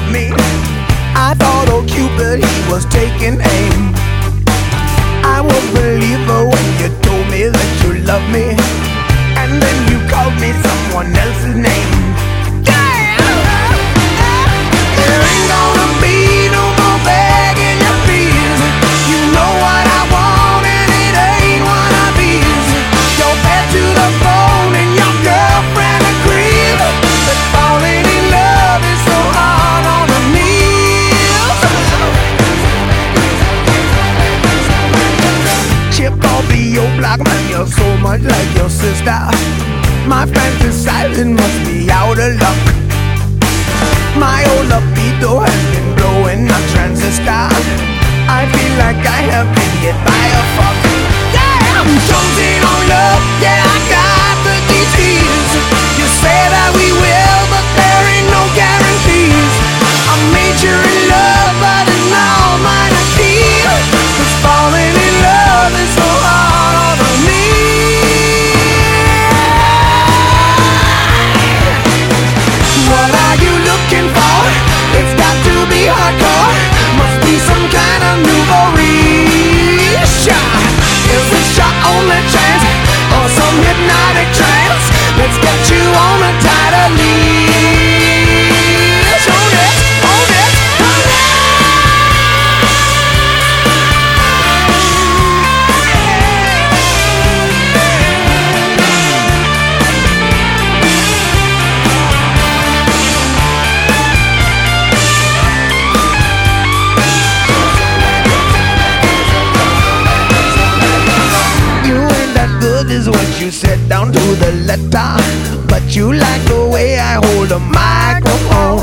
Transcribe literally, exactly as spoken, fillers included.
me. I thought old Cupid, he was taking aim. I was a believer when you told me that you loved me, and then you called me someone else's name. Yeah! There ain't gonna be no more begging you, please. You know what I want and it ain't what I please. You're bed to the bone and your girlfriend agrees that falling in love is so hard on the knees. Chip off the old block, man, you're so much like your sister. My fantasizing must be out of luck. My old libido has been blowing a transistor. I feel like I have been hit by a fuck. Yeah, I'm chosen on love. Yeah, I got the disease. You say that we will, but there ain't no guarantees. I made you in love, but it's now mine to keep. 'Cause falling in love is so hard on me. What are you looking for? It's got to be hardcore. Must be some kind of nouveau riche. Is this your only chance, or some hypnotic trance? Let's get you on a tighter leash. Hold it, hold it, hold it. Is what you said down to the letter, but you like the way I hold a microphone.